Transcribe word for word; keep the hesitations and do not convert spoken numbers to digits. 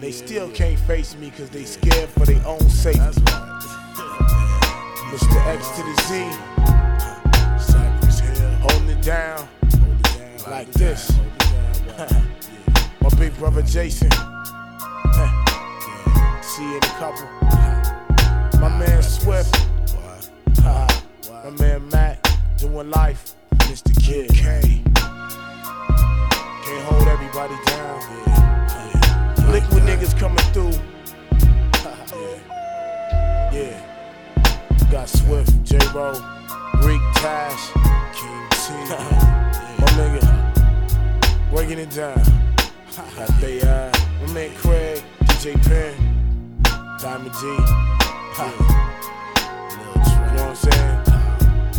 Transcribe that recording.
They still can't face me cause they scared for their own safety. Mister X to the Z, holding it down like this. My big brother Jason, see you in a couple. My man Swift, my man Matt, doing life. Mister Kid K, can't hold everybody down. Liquid niggas coming through. Yeah, got Swift, J-Ro, Reek, Tash, King T, my nigga, breaking it down. Got they, uh, my man Craig, D J Penn, Diamond D, you know what I'm saying?